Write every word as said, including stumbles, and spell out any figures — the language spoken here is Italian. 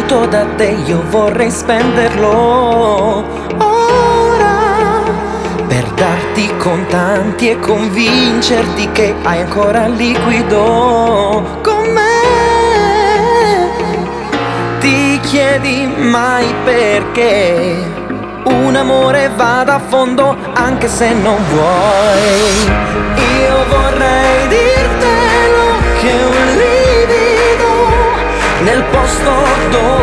tutto da te, io vorrei spenderlo ora per darti contanti e convincerti che hai ancora liquido con me. Ti chiedi mai perché un amore vada a fondo anche se non vuoi.